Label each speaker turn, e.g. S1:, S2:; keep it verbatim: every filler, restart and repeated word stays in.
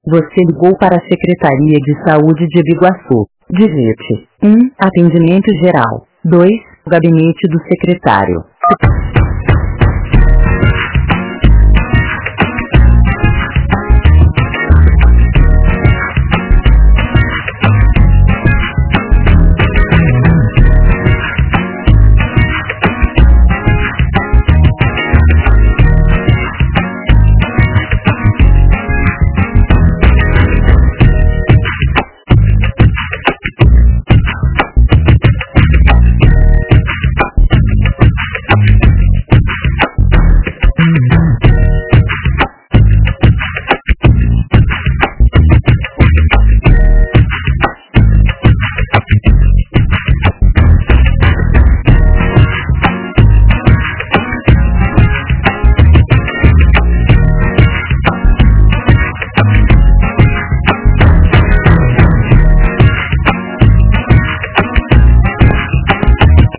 S1: Você ligou para a Secretaria de Saúde de Biguaçu. Digite um. Atendimento geral. dois. Gabinete do secretário.